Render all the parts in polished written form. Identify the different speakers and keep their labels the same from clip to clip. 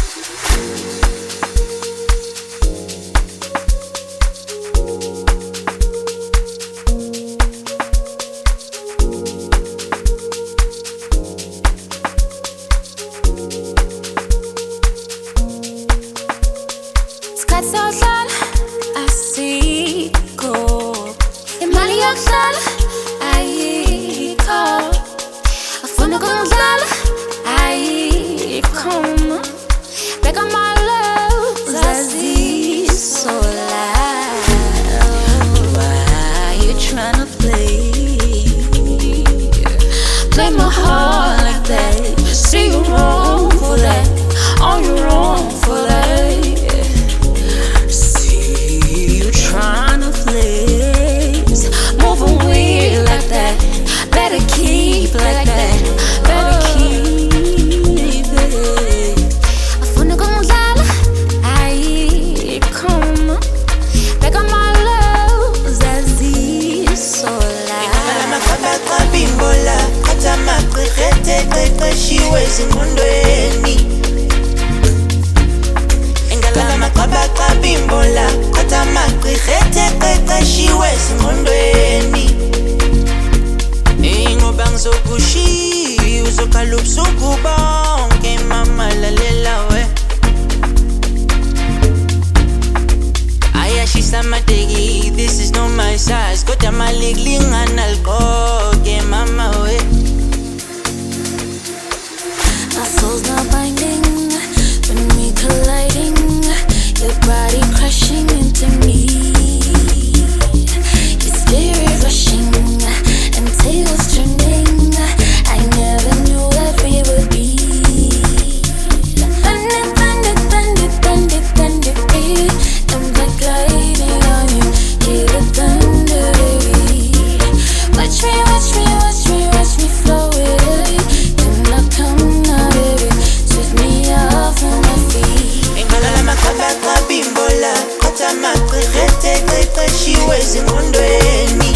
Speaker 1: Sohlala asikho imali yokuhlala ayikho afuna ukungidlala ayikho beka my love zaziso la why you tryna play my heart like that see you wrong for that oh you wrong for that tryna flex, moving weird like that. Better keep like that. Better keep it. Afuna ukungidlala, ayikho. Beka my love, zazisola.
Speaker 2: Amaqabaqaba imbola, qatha amaqhiqethe qeqeshiwe ezingqondweni. Engala amaqabaqaba imbola. Amaqhiqethe qeqeshiwe ezingqondweni ngoba ngizokushiya uzokhala ubusuku bonke mama lalela we ayashisa amateki this is not my size kodwa amaligi lingana liqoke mama we
Speaker 1: our souls not binding when we colliding your body crashing into me your spirit rushing and tables turning I never knew that we would be thunder, thunder, thunder, thunder, thunder, baby I'm like gliding on you hear the thunder, baby watch me, watch me, watch me, watch me flow away come now, baby sweep me off on my feet
Speaker 2: amaqabaqaba imbola qatha amaqhiqethe qeqeshiwe ezingqondweni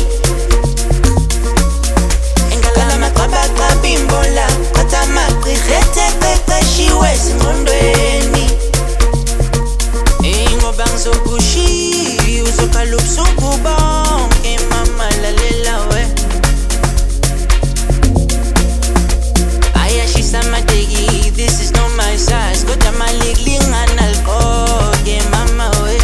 Speaker 2: engala amaqabaqaba imbola qatha amaqhiqethe qeqeshiwe ezingqondweni ngoba ngizokushiya uzokhala ubusuku bonke mama lalela we ayashisa amateki this is not my size kodwa amaligi lingana liqoke mama we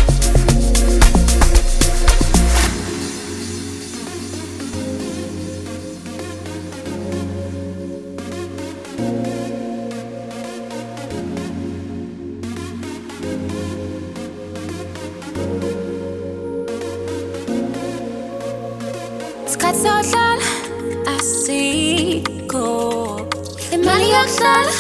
Speaker 1: isikhathi sohlala asikho imali yokuhlala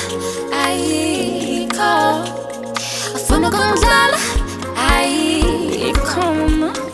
Speaker 1: ayikho afuna ukungidlala ayikho